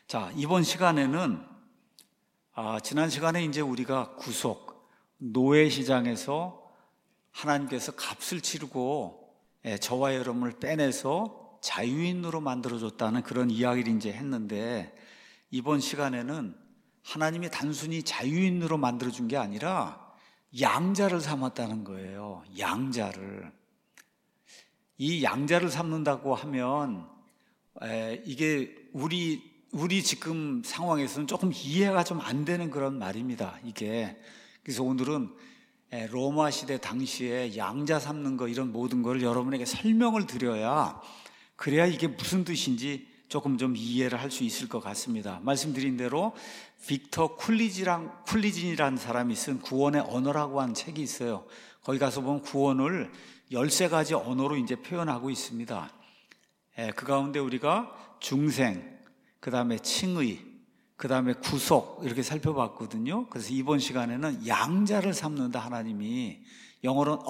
자, 이번 시간에는 지난 시간에 이제 우리가 노예 시장에서 하나님께서 값을 치르고 저와 여러분을 빼내서 자유인으로 만들어줬다는 그런 이야기를 이제 했는데, 이번 시간에는 하나님이 단순히 자유인으로 만들어준 게 아니라 양자를 삼았다는 거예요. 양자를. 이 양자를 삼는다고 하면 이게 우리 지금 상황에서는 조금 이해가 좀 안 되는 그런 말입니다, 이게. 그래서 오늘은 로마 시대 당시에 양자 삼는 거, 이런 모든 걸 여러분에게 설명을 드려야, 그래야 이게 무슨 뜻인지 조금 좀 이해를 할 수 있을 것 같습니다. 말씀드린 대로 빅터 쿨리진이라는 사람이 쓴 구원의 언어라고 하는 책이 있어요. 거기 가서 보면 구원을 13가지 언어로 이제 표현하고 있습니다. 그 가운데 우리가 중생, 그 다음에 칭의, 그 다음에 구속, 이렇게 살펴봤거든요. 그래서 이번 시간에는 양자를 삼는다, 하나님이. 영어로는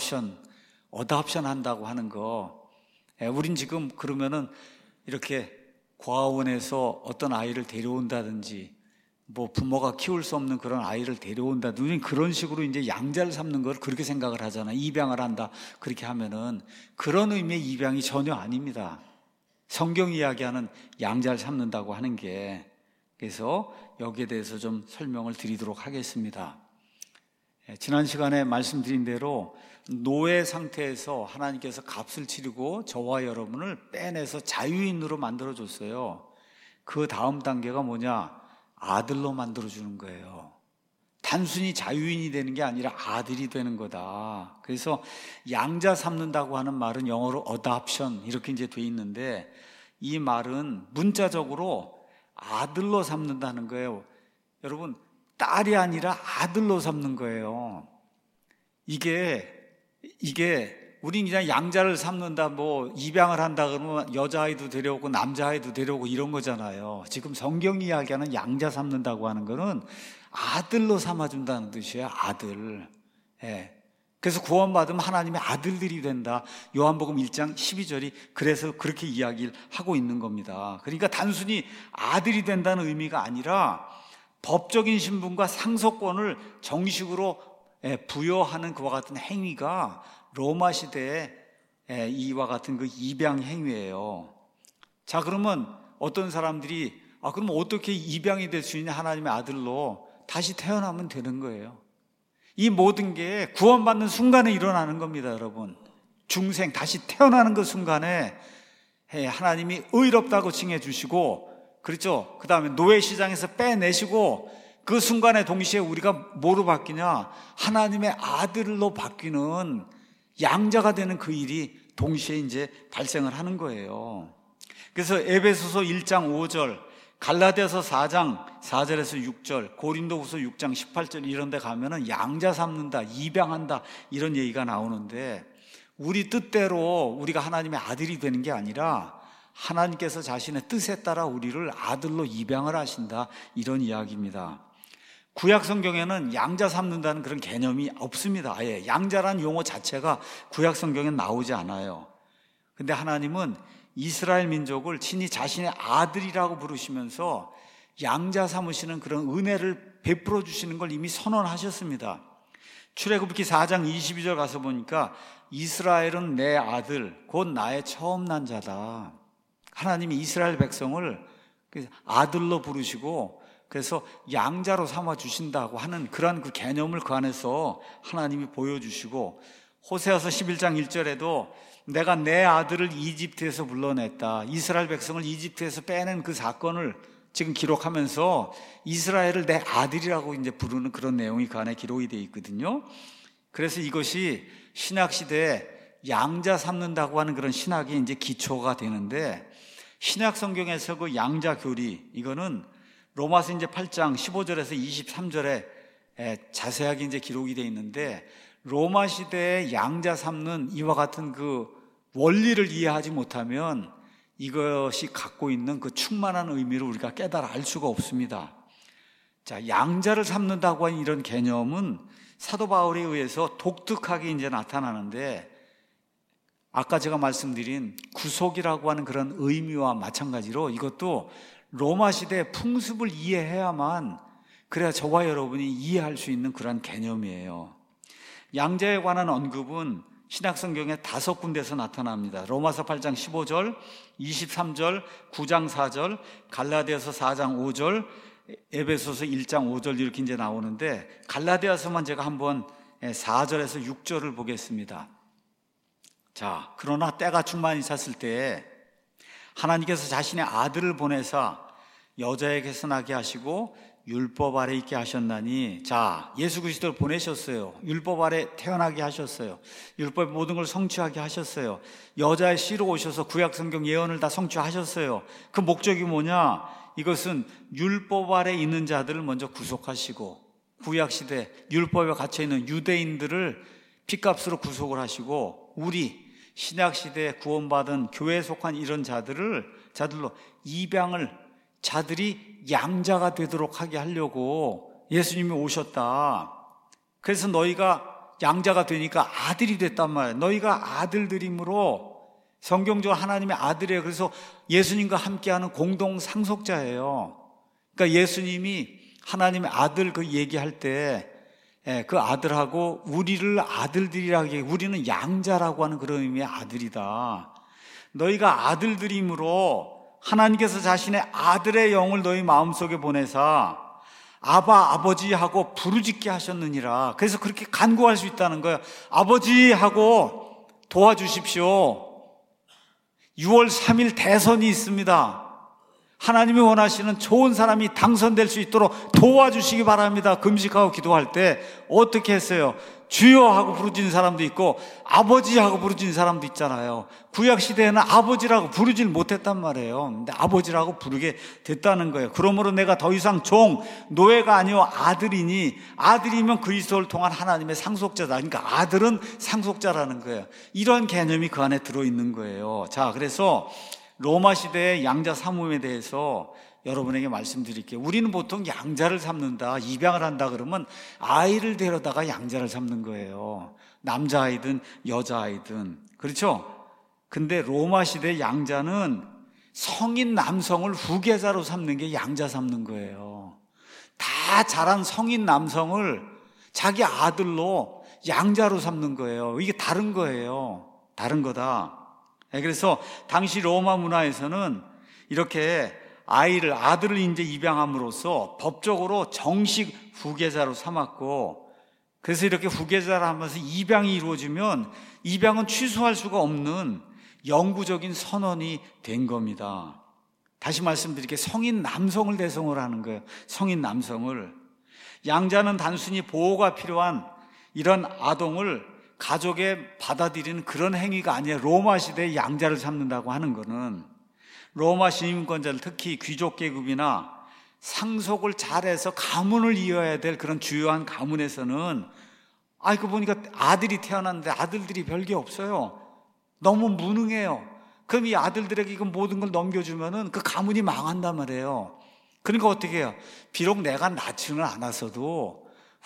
어답션 한다고 하는 거. 우린 지금 그러면은 이렇게 고아원에서 어떤 아이를 데려온다든지, 뭐 부모가 키울 수 없는 그런 아이를 데려온다든지, 그런 식으로 이제 양자를 삼는 걸 그렇게 생각을 하잖아요. 입양을 한다, 그렇게 하면은. 그런 의미의 입양이 전혀 아닙니다. 성경 이야기하는 양자를 삼는다고 하는 게. 그래서 여기에 대해서 좀 설명을 드리도록 하겠습니다. 지난 시간에 말씀드린 대로 노예 상태에서 하나님께서 값을 치르고 저와 여러분을 빼내서 자유인으로 만들어줬어요. 그 다음 단계가 뭐냐? 아들로 만들어주는 거예요. 단순히 자유인이 되는 게 아니라 아들이 되는 거다. 그래서 양자 삼는다고 하는 말은 영어로 adoption 이렇게 이제 돼 있는데, 이 말은 문자적으로 아들로 삼는다는 거예요. 여러분, 딸이 아니라 아들로 삼는 거예요. 이게 우린 그냥 양자를 삼는다, 뭐 입양을 한다 그러면 여자아이도 데려오고 남자아이도 데려오고 이런 거잖아요. 지금 성경이 이야기하는 양자 삼는다고 하는 거는 아들로 삼아준다는 뜻이에요. 아들. 그래서 구원받으면 하나님의 아들들이 된다. 요한복음 1장 12절이 그래서 그렇게 이야기를 하고 있는 겁니다. 그러니까 단순히 아들이 된다는 의미가 아니라 법적인 신분과 상속권을 정식으로 부여하는 그와 같은 행위가 로마 시대에 이와 같은 그 입양 행위예요. 자, 그러면 어떤 사람들이 그럼 어떻게 입양이 될 수 있냐? 하나님의 아들로 다시 태어나면 되는 거예요. 이 모든 게 구원받는 순간에 일어나는 겁니다, 여러분. 중생, 다시 태어나는 그 순간에 하나님이 의롭다고 칭해 주시고, 그렇죠? 그 다음에 노예 시장에서 빼내시고, 그 순간에 동시에 우리가 뭐로 바뀌냐? 하나님의 아들로 바뀌는, 양자가 되는 그 일이 동시에 이제 발생을 하는 거예요. 그래서 에베소서 1장 5절, 갈라디아서 4장 4절에서 6절, 고린도후서 6장 18절 이런 데 가면은 양자 삼는다, 입양한다, 이런 얘기가 나오는데, 우리 뜻대로 우리가 하나님의 아들이 되는 게 아니라 하나님께서 자신의 뜻에 따라 우리를 아들로 입양을 하신다, 이런 이야기입니다. 구약 성경에는 양자 삼는다는 그런 개념이 없습니다. 아예 양자라는 용어 자체가 구약 성경엔 나오지 않아요. 근데 하나님은 이스라엘 민족을 친히 자신의 아들이라고 부르시면서 양자 삼으시는 그런 은혜를 베풀어 주시는 걸 이미 선언하셨습니다. 출애굽기 4장 22절 가서 보니까 이스라엘은 내 아들 곧 나의 처음 난 자다. 하나님이 이스라엘 백성을 아들로 부르시고 그래서 양자로 삼아 주신다고 하는 그러한 그 개념을 그 안에서 하나님이 보여주시고, 호세아서 11장 1절에도 내가 내 아들을 이집트에서 불러냈다. 이스라엘 백성을 이집트에서 빼낸 그 사건을 지금 기록하면서 이스라엘을 내 아들이라고 이제 부르는 그런 내용이 그 안에 기록이 되어 있거든요. 그래서 이것이 신약 시대에 양자 삼는다고 하는 그런 신학이 이제 기초가 되는데, 신약 성경에서 그 양자 교리, 이거는 로마서 이제 8장 15절에서 23절에 자세하게 이제 기록이 되어 있는데, 로마 시대에 양자 삼는 이와 같은 그 원리를 이해하지 못하면 이것이 갖고 있는 그 충만한 의미를 우리가 깨달아 알 수가 없습니다. 자, 양자를 삼는다고 하는 이런 개념은 사도 바울에 의해서 독특하게 이제 나타나는데, 아까 제가 말씀드린 구속이라고 하는 그런 의미와 마찬가지로 이것도 로마 시대의 풍습을 이해해야만, 그래야 저와 여러분이 이해할 수 있는 그런 개념이에요. 양자에 관한 언급은 신약성경에 5군데에서 나타납니다. 로마서 8장 15절, 23절, 9장 4절, 갈라디아서 4장 5절, 에베소서 1장 5절 이렇게 이제 나오는데, 갈라디아서만 제가 한번 4절에서 6절을 보겠습니다. 자, 그러나 때가 충만히 찼을 때에 하나님께서 자신의 아들을 보내사 여자에게서 나게 하시고 율법 아래 있게 하셨나니, 자, 예수 그리스도를 보내셨어요. 율법 아래 태어나게 하셨어요. 율법의 모든 걸 성취하게 하셨어요. 여자의 씨로 오셔서 구약 성경 예언을 다 성취하셨어요. 그 목적이 뭐냐? 이것은 율법 아래 있는 자들을 먼저 구속하시고, 구약 시대 율법에 갇혀 있는 유대인들을 핏값으로 구속을 하시고, 우리 신약 시대에 구원받은 교회에 속한 이런 자들로 입양을, 자들이 양자가 되도록 하게 하려고 예수님이 오셨다. 그래서 너희가 양자가 되니까 아들이 됐단 말이에요. 너희가 아들들이므로, 성경적으로 하나님의 아들이에요. 그래서 예수님과 함께하는 공동 상속자예요. 그러니까 예수님이 하나님의 아들 그 얘기할 때 그 아들하고 우리를 아들들이라고 얘기해요. 우리는 양자라고 하는 그런 의미의 아들이다. 너희가 아들들이므로 하나님께서 자신의 아들의 영을 너희 마음속에 보내사 아바, 아버지 하고 부르짖게 하셨느니라. 그래서 그렇게 간구할 수 있다는 거예요. 아버지 하고 도와주십시오. 6월 3일 대선이 있습니다. 하나님이 원하시는 좋은 사람이 당선될 수 있도록 도와주시기 바랍니다. 금식하고 기도할 때 어떻게 했어요? 주여 하고 부르짖는 사람도 있고 아버지 하고 부르짖는 사람도 있잖아요. 구약 시대에는 아버지라고 부르질 못했단 말이에요. 근데 아버지라고 부르게 됐다는 거예요. 그러므로 내가 더 이상 노예가 아니요 아들이니, 아들이면 그리스도를 통한 하나님의 상속자다. 그러니까 아들은 상속자라는 거예요. 이런 개념이 그 안에 들어있는 거예요. 자, 그래서 로마 시대의 양자 삼음에 대해서 여러분에게 말씀드릴게요. 우리는 보통 양자를 삼는다, 입양을 한다 그러면 아이를 데려다가 양자를 삼는 거예요. 남자아이든 여자아이든. 그렇죠? 근데 로마 시대 양자는 성인 남성을 후계자로 삼는 게 양자 삼는 거예요. 다 자란 성인 남성을 자기 아들로 양자로 삼는 거예요. 이게 다른 거예요. 다른 거다. 그래서 당시 로마 문화에서는 이렇게 아들을 이제 입양함으로써 법적으로 정식 후계자로 삼았고, 그래서 이렇게 후계자를 하면서 입양이 이루어지면 입양은 취소할 수가 없는 영구적인 선언이 된 겁니다. 다시 말씀드릴게요. 성인 남성을 대상으로 하는 거예요. 성인 남성을. 양자는 단순히 보호가 필요한 이런 아동을 가족에 받아들이는 그런 행위가 아니에요. 로마 시대에 양자를 삼는다고 하는 거는 로마 시민권자들, 특히 귀족 계급이나 상속을 잘해서 가문을 이어야 될 그런 주요한 가문에서는 그 보니까 아들이 태어났는데 아들들이 별게 없어요. 너무 무능해요. 그럼 이 아들들에게 이거 모든 걸 넘겨주면은 그 가문이 망한단 말이에요. 그러니까 어떻게 해요? 비록 내가 낳지는 않았어도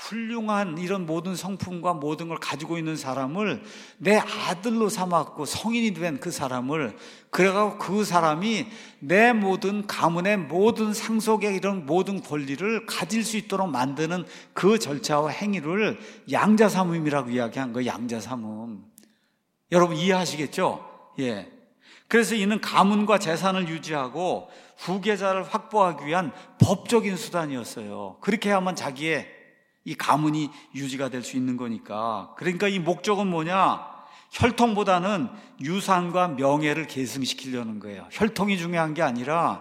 훌륭한 이런 모든 성품과 모든 걸 가지고 있는 사람을 내 아들로 삼았고, 성인이 된 그 사람을, 그래가지고 그 사람이 내 모든 가문의 모든 상속의 이런 모든 권리를 가질 수 있도록 만드는 그 절차와 행위를 양자삼음이라고 이야기한 거예요. 양자삼음. 여러분 이해하시겠죠? 예. 그래서 이는 가문과 재산을 유지하고 후계자를 확보하기 위한 법적인 수단이었어요. 그렇게 해야만 자기의 이 가문이 유지가 될 수 있는 거니까. 그러니까 이 목적은 뭐냐? 혈통보다는 유산과 명예를 계승시키려는 거예요. 혈통이 중요한 게 아니라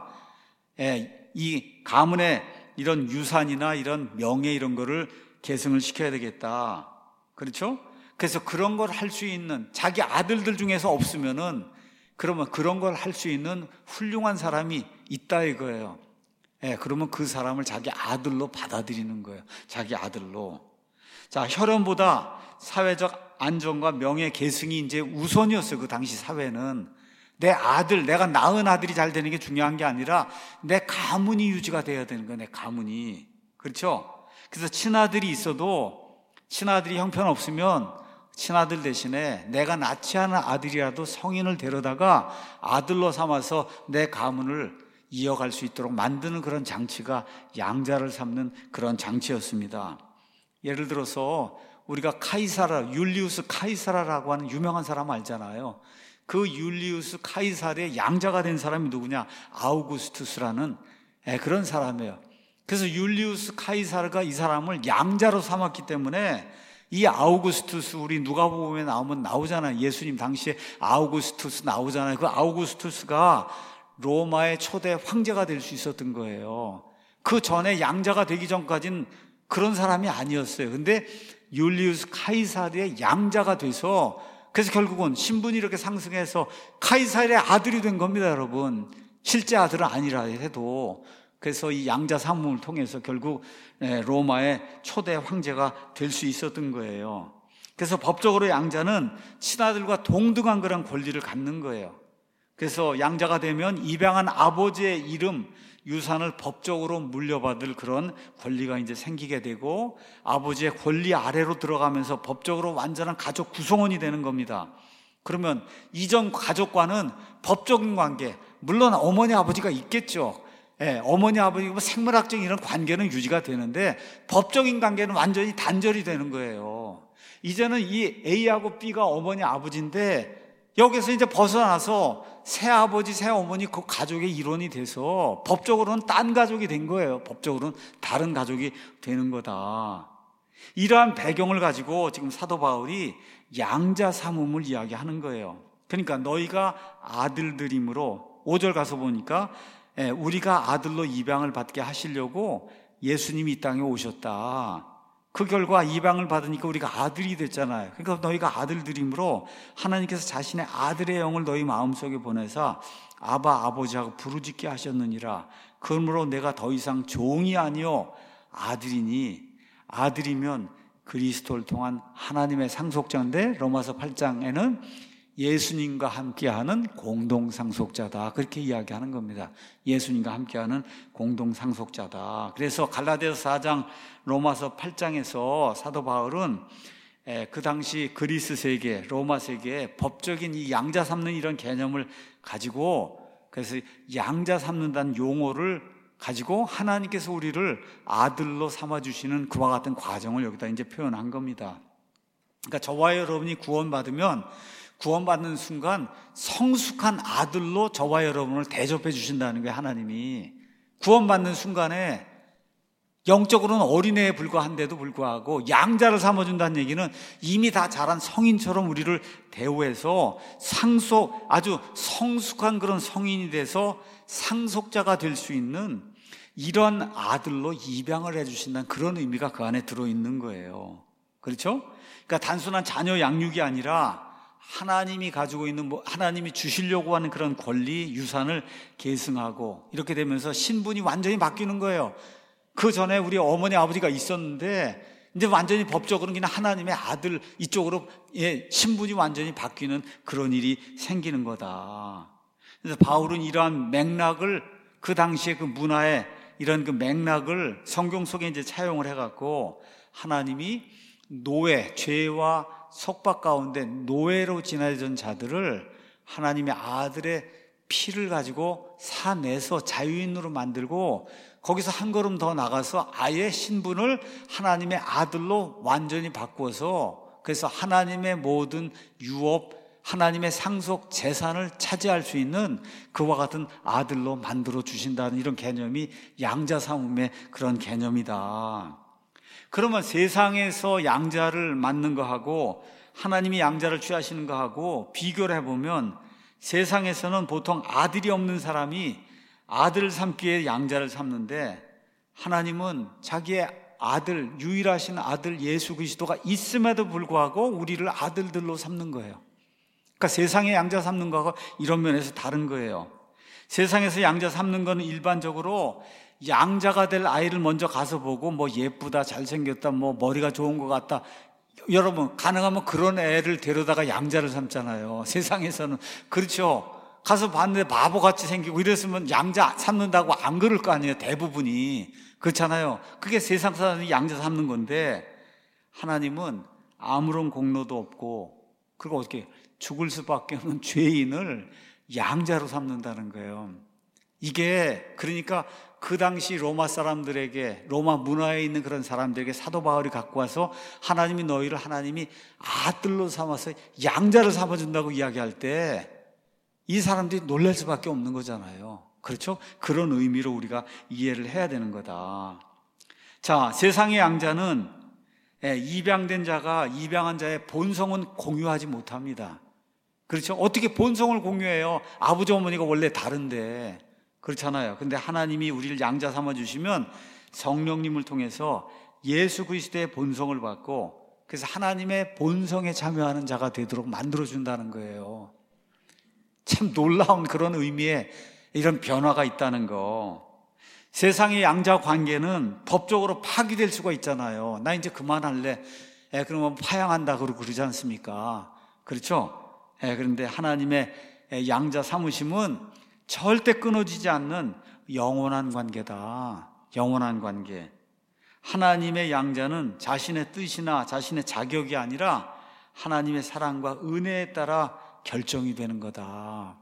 이 가문의 이런 유산이나 이런 명예 이런 거를 계승을 시켜야 되겠다. 그렇죠? 그래서 그런 걸 할 수 있는, 자기 아들들 중에서 없으면은 그러면 그런 걸 할 수 있는 훌륭한 사람이 있다 이거예요. 그러면 그 사람을 자기 아들로 받아들이는 거예요. 자기 아들로. 자, 혈연보다 사회적 안정과 명예 계승이 이제 우선이었어요. 그 당시 사회는. 내 아들, 내가 낳은 아들이 잘 되는 게 중요한 게 아니라 내 가문이 유지가 돼야 되는 거예요. 내 가문이. 그렇죠? 그래서 친아들이 있어도, 친아들이 형편없으면 친아들 대신에 내가 낳지 않은 아들이라도 성인을 데려다가 아들로 삼아서 내 가문을 이어갈 수 있도록 만드는 그런 장치가 양자를 삼는 그런 장치였습니다. 예를 들어서 우리가 율리우스 카이사라라고 하는 유명한 사람 알잖아요. 그 율리우스 카이사르의 양자가 된 사람이 누구냐? 아우구스투스라는 그런 사람이에요. 그래서 율리우스 카이사르가 이 사람을 양자로 삼았기 때문에 이 아우구스투스, 우리 누가복음에 나오잖아요. 예수님 당시에 아우구스투스 나오잖아요. 그 아우구스투스가 로마의 초대 황제가 될 수 있었던 거예요. 그 전에 양자가 되기 전까지는 그런 사람이 아니었어요. 근데 율리우스 카이사르의 양자가 돼서, 그래서 결국은 신분이 이렇게 상승해서 카이사르의 아들이 된 겁니다, 여러분. 실제 아들은 아니라 해도. 그래서 이 양자 삼음을 통해서 결국 로마의 초대 황제가 될 수 있었던 거예요. 그래서 법적으로 양자는 친아들과 동등한 그런 권리를 갖는 거예요. 그래서 양자가 되면 입양한 아버지의 이름, 유산을 법적으로 물려받을 그런 권리가 이제 생기게 되고, 아버지의 권리 아래로 들어가면서 법적으로 완전한 가족 구성원이 되는 겁니다. 그러면 이전 가족과는 법적인 관계, 물론 어머니 아버지가 있겠죠. 어머니 아버지 생물학적인 이런 관계는 유지가 되는데 법적인 관계는 완전히 단절이 되는 거예요. 이제는 이 A하고 B가 어머니 아버지인데 여기서 이제 벗어나서 새아버지 새어머니 그 가족의 일원이 돼서 법적으로는 딴 가족이 된 거예요. 법적으로는 다른 가족이 되는 거다. 이러한 배경을 가지고 지금 사도 바울이 양자 삼음을 이야기하는 거예요. 그러니까 너희가 아들들이므로 5절 가서 보니까 우리가 아들로 입양을 받게 하시려고 예수님이 이 땅에 오셨다. 그 결과 입양을 받으니까 우리가 아들이 됐잖아요. 그러니까 너희가 아들들이므로 하나님께서 자신의 아들의 영을 너희 마음속에 보내사 아바 아버지하고 부르짖게 하셨느니라. 그러므로 내가 더 이상 종이 아니요 아들이니, 아들이면 그리스도를 통한 하나님의 상속자인데 로마서 8장에는 예수님과 함께하는 공동상속자다, 그렇게 이야기하는 겁니다. 예수님과 함께하는 공동상속자다. 그래서 갈라디아서 4장, 로마서 8장에서 사도 바울은 그 당시 그리스 세계, 로마 세계에 법적인 이 양자 삼는 이런 개념을 가지고, 그래서 양자 삼는다는 용어를 가지고 하나님께서 우리를 아들로 삼아주시는 그와 같은 과정을 여기다 이제 표현한 겁니다. 그러니까 저와 여러분이 구원받는 순간 성숙한 아들로 저와 여러분을 대접해 주신다는 거예요. 하나님이 구원받는 순간에 영적으로는 어린애에 불과한데도 불구하고 양자를 삼아준다는 얘기는 이미 다 자란 성인처럼 우리를 대우해서 아주 성숙한 그런 성인이 돼서 상속자가 될 수 있는 이런 아들로 입양을 해주신다는 그런 의미가 그 안에 들어있는 거예요. 그렇죠? 그러니까 단순한 자녀 양육이 아니라 하나님이 가지고 있는 하나님이 주시려고 하는 그런 권리, 유산을 계승하고 이렇게 되면서 신분이 완전히 바뀌는 거예요. 그 전에 우리 어머니 아버지가 있었는데 이제 완전히 법적으로는 그냥 하나님의 아들 이쪽으로 신분이 완전히 바뀌는 그런 일이 생기는 거다. 그래서 바울은 이러한 맥락을, 그 당시에 그 문화의 이런 그 맥락을 성경 속에 이제 차용을 해갖고 하나님이 죄와 속박 가운데 노예로 지내던 자들을 하나님의 아들의 피를 가지고 사내서 자유인으로 만들고, 거기서 한 걸음 더 나가서 아예 신분을 하나님의 아들로 완전히 바꾸어서, 그래서 하나님의 모든 유업, 하나님의 상속 재산을 차지할 수 있는 그와 같은 아들로 만들어 주신다는 이런 개념이 양자삼음의 그런 개념이다. 그러면 세상에서 양자를 맞는 거하고 하나님이 양자를 취하시는 거하고 비교를 해보면, 세상에서는 보통 아들이 없는 사람이 아들을 삼기에 양자를 삼는데, 하나님은 자기의 아들, 유일하신 아들 예수 그리스도가 있음에도 불구하고 우리를 아들들로 삼는 거예요. 그러니까 세상의 양자 삼는 거하고 이런 면에서 다른 거예요. 세상에서 양자 삼는 거는 일반적으로 양자가 될 아이를 먼저 가서 보고 예쁘다, 잘생겼다, 머리가 좋은 것 같다. 여러분 가능하면 그런 애를 데려다가 양자를 삼잖아요. 세상에서는. 그렇죠. 가서 봤는데 바보같이 생기고 이랬으면 양자 삼는다고 안 그럴 거 아니에요. 대부분이. 그렇잖아요. 그게 세상 사람이 양자 삼는 건데, 하나님은 아무런 공로도 없고 그리고 어떻게 죽을 수밖에 없는 죄인을 양자로 삼는다는 거예요. 이게 그러니까 그 당시 로마 사람들에게, 로마 문화에 있는 그런 사람들에게 사도 바울이 갖고 와서 하나님이 너희를 하나님이 아들로 삼아서 양자를 삼아준다고 이야기할 때 이 사람들이 놀랄 수밖에 없는 거잖아요. 그렇죠? 그런 의미로 우리가 이해를 해야 되는 거다. 자, 세상의 양자는 입양된 자가 입양한 자의 본성은 공유하지 못합니다. 그렇죠? 어떻게 본성을 공유해요? 아버지 어머니가 원래 다른데. 그렇잖아요. 근데 하나님이 우리를 양자 삼아 주시면 성령님을 통해서 예수 그리스도의 본성을 받고, 그래서 하나님의 본성에 참여하는 자가 되도록 만들어 준다는 거예요. 참 놀라운 그런 의미의 이런 변화가 있다는 거. 세상의 양자 관계는 법적으로 파기될 수가 있잖아요. 나 이제 그만할래. 그러면 파양한다 그러지 않습니까? 그렇죠? 그런데 하나님의 양자 삼으심은 절대 끊어지지 않는 영원한 관계다. 영원한 관계. 하나님의 양자는 자신의 뜻이나 자신의 자격이 아니라 하나님의 사랑과 은혜에 따라 결정이 되는 거다.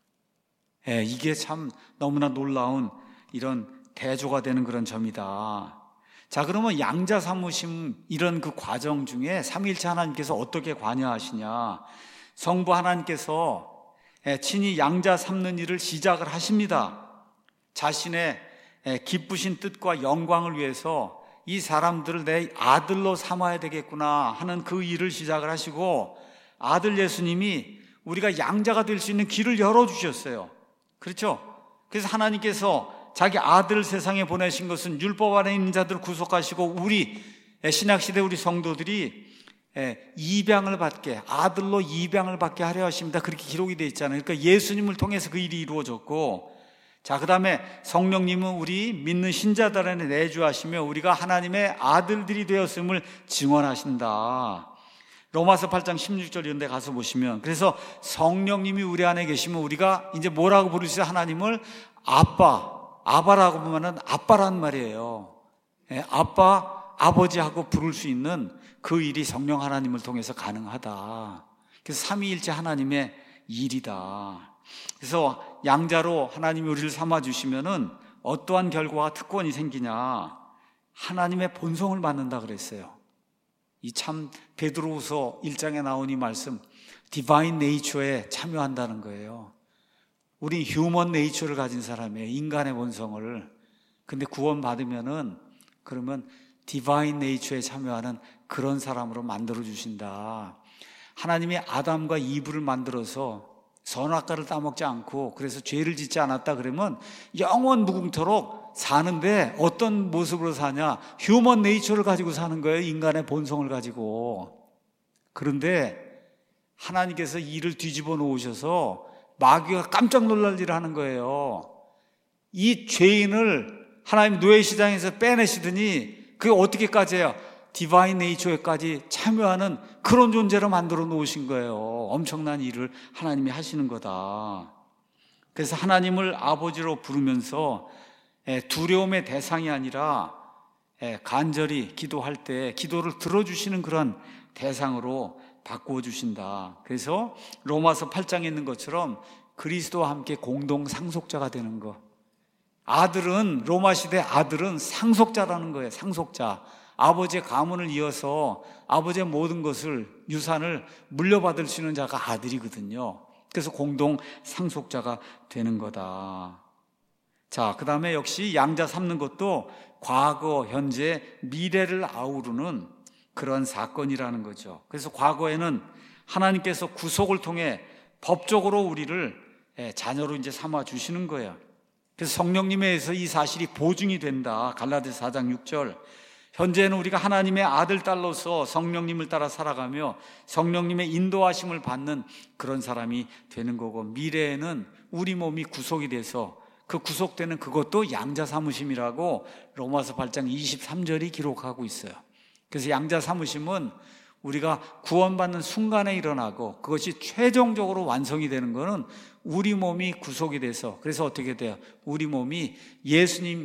이게 참 너무나 놀라운 이런 대조가 되는 그런 점이다. 자, 그러면 양자 삼으심 이런 그 과정 중에 삼위일체 하나님께서 어떻게 관여하시냐? 성부 하나님께서 친히 양자 삼는 일을 시작을 하십니다. 자신의 기쁘신 뜻과 영광을 위해서 이 사람들을 내 아들로 삼아야 되겠구나 하는 그 일을 시작을 하시고, 아들 예수님이 우리가 양자가 될 수 있는 길을 열어주셨어요. 그렇죠? 그래서 하나님께서 자기 아들을 세상에 보내신 것은 율법 안에 있는 자들을 구속하시고 우리 신약시대 우리 성도들이 입양을 받게, 아들로 입양을 받게 하려 하십니다. 그렇게 기록이 되어 있잖아요. 그러니까 예수님을 통해서 그 일이 이루어졌고, 자, 그 다음에 성령님은 우리 믿는 신자들에 내주하시며 우리가 하나님의 아들들이 되었음을 증언하신다. 로마서 8장 16절 이런 데 가서 보시면, 그래서 성령님이 우리 안에 계시면 우리가 이제 뭐라고 부르시죠? 하나님을 아바라고 보면은 아빠란 말이에요. 아빠, 아버지하고 부를 수 있는 그 일이 성령 하나님을 통해서 가능하다. 그래서 삼위일체 하나님의 일이다. 그래서 양자로 하나님이 우리를 삼아주시면은 어떠한 결과와 특권이 생기냐? 하나님의 본성을 받는다 그랬어요. 이 참 베드로후서 1장에 나온 이 말씀, 디바인 네이처에 참여한다는 거예요. 우리 휴먼 네이처를 가진 사람이에요. 인간의 본성을. 근데 구원 받으면은 그러면 디바인 네이처에 참여하는 그런 사람으로 만들어 주신다. 하나님이 아담과 이브를 만들어서 선악과를 따먹지 않고 그래서 죄를 짓지 않았다 그러면 영원 무궁토록 사는데 어떤 모습으로 사냐? 휴먼 네이처를 가지고 사는 거예요. 인간의 본성을 가지고. 그런데 하나님께서 이를 뒤집어 놓으셔서 마귀가 깜짝 놀랄 일을 하는 거예요. 이 죄인을 하나님 노예 시장에서 빼내시더니 그게 어떻게까지 해요? 디바인 네이처에까지 참여하는 그런 존재로 만들어 놓으신 거예요. 엄청난 일을 하나님이 하시는 거다. 그래서 하나님을 아버지로 부르면서 두려움의 대상이 아니라 간절히 기도할 때 기도를 들어주시는 그런 대상으로 바꾸어 주신다. 그래서 로마서 8장에 있는 것처럼 그리스도와 함께 공동 상속자가 되는 것. 아들은, 로마 시대 아들은 상속자라는 거예요. 상속자. 아버지의 가문을 이어서 아버지의 모든 것을, 유산을 물려받을 수 있는 자가 아들이거든요. 그래서 공동 상속자가 되는 거다. 자, 그 다음에 역시 양자 삼는 것도 과거, 현재, 미래를 아우르는 그런 사건이라는 거죠. 그래서 과거에는 하나님께서 구속을 통해 법적으로 우리를 자녀로 이제 삼아 주시는 거예요. 그래서 성령님에 의해서 이 사실이 보증이 된다. 갈라디아서 4장 6절. 현재는 우리가 하나님의 아들, 딸로서 성령님을 따라 살아가며 성령님의 인도하심을 받는 그런 사람이 되는 거고, 미래에는 우리 몸이 구속이 돼서 그 구속되는 그것도 양자 삼으심이라고 로마서 8장 23절이 기록하고 있어요. 그래서 양자 삼으심은 우리가 구원받는 순간에 일어나고 그것이 최종적으로 완성이 되는 것은 우리 몸이 구속이 돼서, 그래서 어떻게 돼요? 우리 몸이 예수님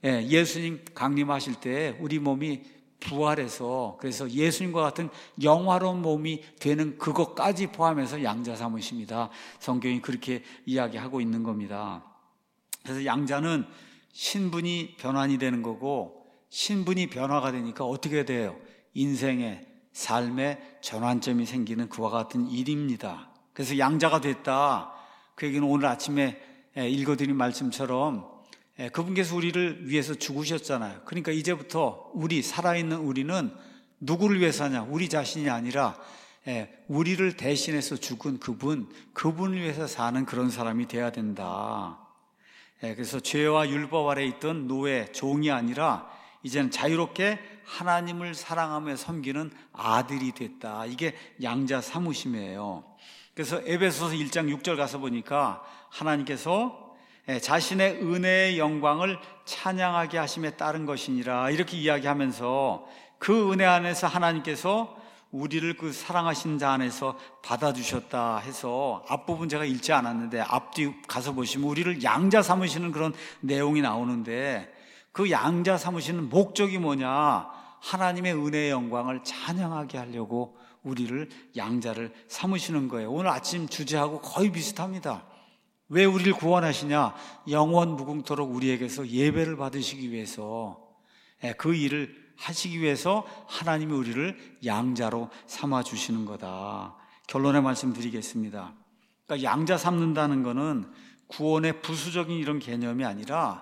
강림하실 때 우리 몸이 부활해서, 그래서 예수님과 같은 영화로운 몸이 되는 그것까지 포함해서 양자 삼으심이다. 성경이 그렇게 이야기하고 있는 겁니다. 그래서 양자는 신분이 변환이 되는 거고, 신분이 변화가 되니까 어떻게 돼요? 인생의 삶의 전환점이 생기는 그와 같은 일입니다. 그래서 양자가 됐다. 그 얘기는 오늘 아침에 읽어드린 말씀처럼 그분께서 우리를 위해서 죽으셨잖아요. 그러니까 이제부터 우리 살아있는 우리는 누구를 위해서 하냐? 우리 자신이 아니라 우리를 대신해서 죽은 그분을 위해서 사는 그런 사람이 돼야 된다. 그래서 죄와 율법 아래 있던 노예, 종이 아니라 이제는 자유롭게 하나님을 사랑하며 섬기는 아들이 됐다. 이게 양자 사무심이에요. 그래서 에베소서 1장 6절 가서 보니까 하나님께서 자신의 은혜의 영광을 찬양하게 하심에 따른 것이니라 이렇게 이야기하면서 그 은혜 안에서 하나님께서 우리를 그 사랑하신 자 안에서 받아주셨다 해서 앞부분 제가 읽지 않았는데 앞뒤 가서 보시면 우리를 양자 삼으시는 그런 내용이 나오는데 그 양자 삼으시는 목적이 뭐냐? 하나님의 은혜의 영광을 찬양하게 하려고 우리를 양자를 삼으시는 거예요. 오늘 아침 주제하고 거의 비슷합니다. 왜 우리를 구원하시냐? 영원 무궁토록 우리에게서 예배를 받으시기 위해서, 그 일을 하시기 위해서 하나님이 우리를 양자로 삼아주시는 거다. 결론의 말씀 드리겠습니다. 그러니까 양자 삼는다는 것은 구원의 부수적인 이런 개념이 아니라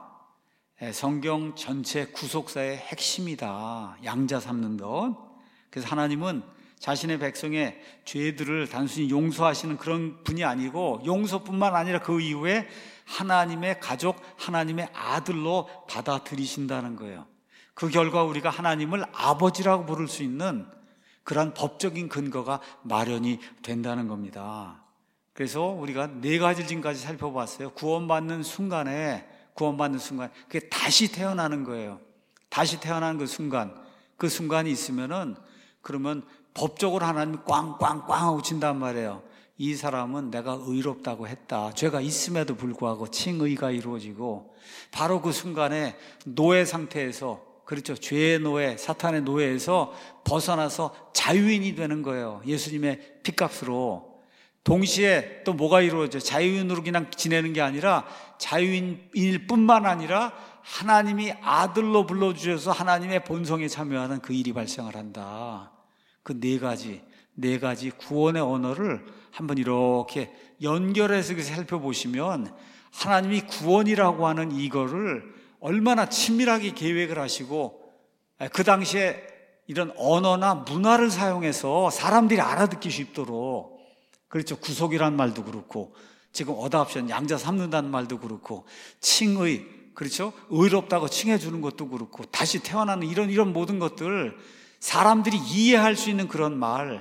성경 전체 구속사의 핵심이다. 양자 삼는 것. 그래서 하나님은 자신의 백성의 죄들을 단순히 용서하시는 그런 분이 아니고 용서뿐만 아니라 그 이후에 하나님의 가족, 하나님의 아들로 받아들이신다는 거예요. 그 결과 우리가 하나님을 아버지라고 부를 수 있는 그러한 법적인 근거가 마련이 된다는 겁니다. 그래서 우리가 4가지를 지금까지 살펴봤어요. 구원받는 순간에 그게 다시 태어나는 거예요. 다시 태어나는 그 순간이 있으면은 그러면 법적으로 하나님이 꽝꽝꽝 하고 친단 말이에요. 이 사람은 내가 의롭다고 했다. 죄가 있음에도 불구하고 칭의가 이루어지고 바로 그 순간에 노예 상태에서, 그렇죠, 죄의 노예, 사탄의 노예에서 벗어나서 자유인이 되는 거예요. 예수님의 핏값으로. 동시에 또 뭐가 이루어져요? 자유인으로 그냥 지내는 게 아니라 자유인일 뿐만 아니라 하나님이 아들로 불러주셔서 하나님의 본성에 참여하는 그 일이 발생을 한다. 그 네 가지 구원의 언어를 한번 이렇게 연결해서 살펴보시면 하나님이 구원이라고 하는 이거를 얼마나 친밀하게 계획을 하시고 그 당시에 이런 언어나 문화를 사용해서 사람들이 알아듣기 쉽도록, 그렇죠, 구속이란 말도 그렇고 지금 어답션, 양자 삼는다는 말도 그렇고 칭의, 그렇죠, 의롭다고 칭해주는 것도 그렇고 다시 태어나는 이런 모든 것들 사람들이 이해할 수 있는 그런 말.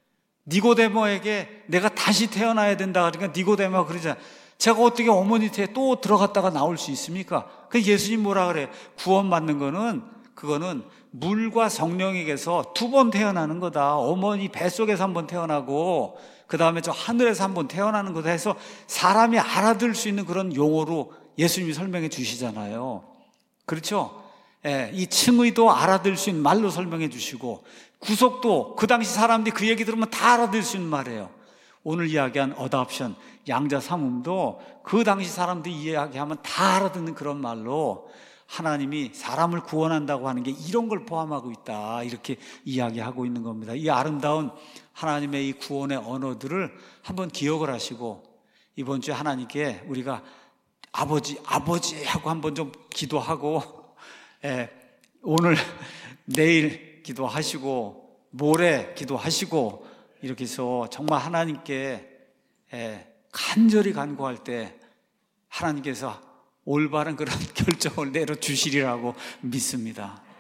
니고데모에게 내가 다시 태어나야 된다 그러니까 니고데모가 그러잖아요. 제가 어떻게 어머니 태에 또 들어갔다가 나올 수 있습니까? 그 예수님 뭐라 그래요? 구원받는 그거는 물과 성령에게서 2번 태어나는 거다. 어머니 뱃속에서 1번 태어나고 그 다음에 저 하늘에서 1번 태어나는 거다 해서 사람이 알아들을 수 있는 그런 용어로 예수님이 설명해 주시잖아요. 그렇죠? 이 칭의도 알아들을 수 있는 말로 설명해 주시고 구속도 그 당시 사람들이 그 얘기 들으면 다 알아들을 수 있는 말이에요. 오늘 이야기한 어답션, 양자 삼음도 그 당시 사람들이 이야기하면 다 알아듣는 그런 말로 하나님이 사람을 구원한다고 하는 게 이런 걸 포함하고 있다, 이렇게 이야기하고 있는 겁니다. 이 아름다운 하나님의 이 구원의 언어들을 한번 기억을 하시고 이번 주에 하나님께 우리가 아버지 하고 한번 좀 기도하고 오늘 내일 기도하시고 모레 기도하시고 이렇게 해서 정말 하나님께 간절히 간구할 때 하나님께서 올바른 그런 결정을 내려주시리라고 믿습니다.